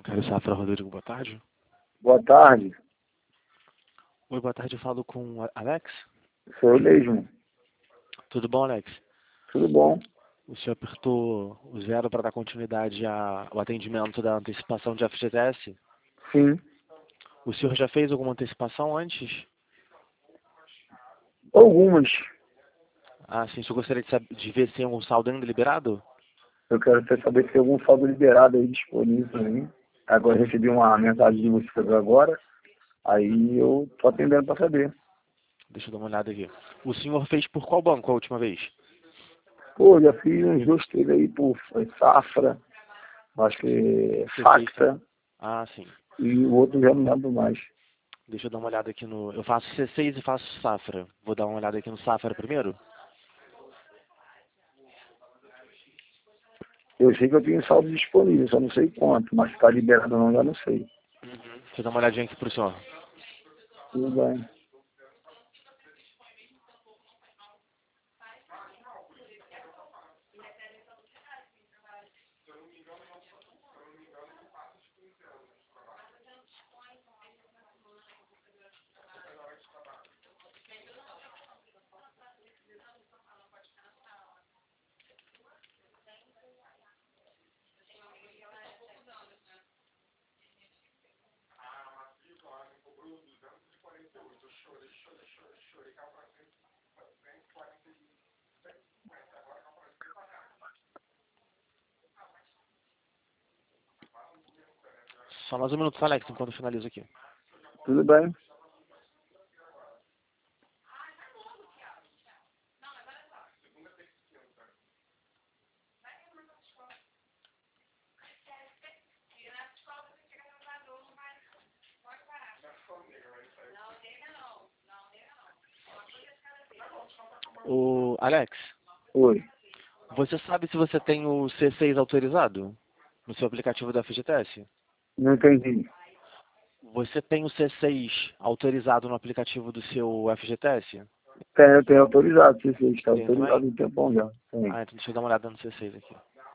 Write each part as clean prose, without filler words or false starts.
Cara, Safra Rodrigo, boa tarde. Boa tarde, Oi, boa tarde, eu falo com Alex. sou eu mesmo. Tudo bom, Alex? Tudo bom? O senhor apertou o zero para dar continuidade ao atendimento da antecipação de FGTS? Sim. O senhor já fez alguma antecipação antes? Algumas. Ah, sim, o senhor gostaria de ver se tem algum saldo ainda liberado? Eu quero saber se tem algum saldo liberado aí disponível para mim. Agora eu recebi uma mensagem de vocês agora. Aí eu tô atendendo para saber. Deixa eu dar uma olhada aqui. O senhor fez por qual banco a última vez? Pô, já fiz uns 2, 3 aí por Safra, acho que Você fez? Facta, Ah, sim. e o outro já não lembro mais. Deixa eu dar uma olhada aqui no... Eu faço C6 e faço Safra. Vou dar uma olhada aqui no Safra primeiro? Eu sei que eu tenho saldo disponível, só não sei quanto, mas se tá liberado ou não, já não sei. Deixa eu dar uma olhadinha aqui pro senhor. Tudo bem. Só mais um minuto, tá, Alex, enquanto eu finalizo aqui. Tudo bem. O Alex, Oi. você sabe se você tem o C6 autorizado no seu aplicativo da FGTS? Não entendi. Você tem o C6 autorizado no aplicativo do seu FGTS? Tenho autorizado, se você está Tem autorizado também? um tempão já. Tem. Ah, então deixa eu dar uma olhada no C6 aqui.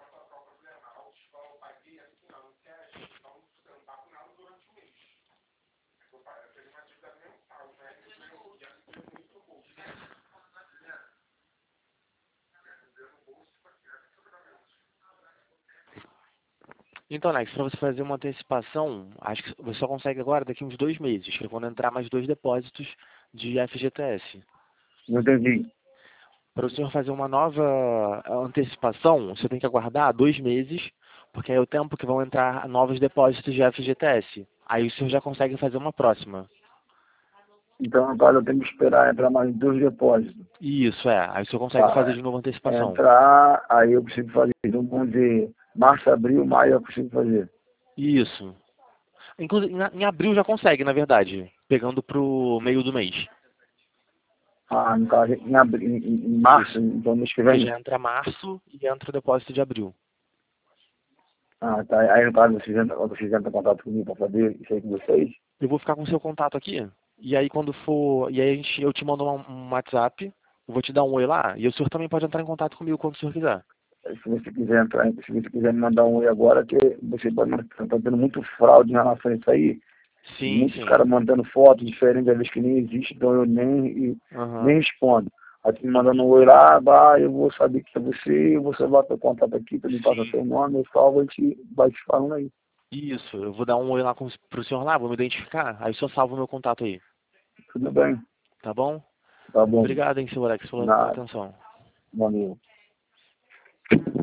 Então, Alex, para você fazer uma antecipação, acho que você só consegue agora daqui uns 2 meses, que é quando entrar mais 2 depósitos de FGTS. Não entendi. Para o senhor fazer uma nova antecipação, você tem que aguardar 2 meses, porque aí é o tempo que vão entrar novos depósitos de FGTS. Aí o senhor já consegue fazer uma próxima. Então agora eu tenho que esperar entrar mais 2 depósitos. Isso, é. Aí o senhor consegue fazer Tá. de novo a antecipação. Entrar, aí eu preciso fazer, então, vamos dizer, março, abril, maio eu preciso fazer. Isso. Inclusive, em abril já consegue, na verdade, pegando pro meio do mês. Ah, no caso, em, abril, em março, Isso. então mês que Porque vem. já entra março e entra o depósito de abril. Ah, tá. Aí no caso vocês entram em contato comigo para fazer isso aí com vocês. Eu vou ficar com o seu contato aqui, e aí quando for. E aí eu te mando um WhatsApp, eu vou te dar um oi lá, e o senhor também pode entrar em contato comigo quando o senhor quiser. Se você quiser entrar, se você quiser me mandar um oi agora, que você pode mandar, tá tendo muito fraude em relação a isso aí. Sim, Muitos sim. caras mandando fotos diferentes, às vezes que nem existe, então eu nem Aham. respondo. Aí tu me mandando um oi lá, eu vou saber que é você, eu vou salvar teu contato aqui, tu me passa Sim. teu nome, eu salvo, a gente vai te falando aí. Isso, eu vou dar um oi lá pro senhor lá, vou me identificar, aí o senhor salva o meu contato aí, Tudo bem? tá bom? Tá bom. Obrigado, hein, seu Alex, pela Nada. atenção. Valeu.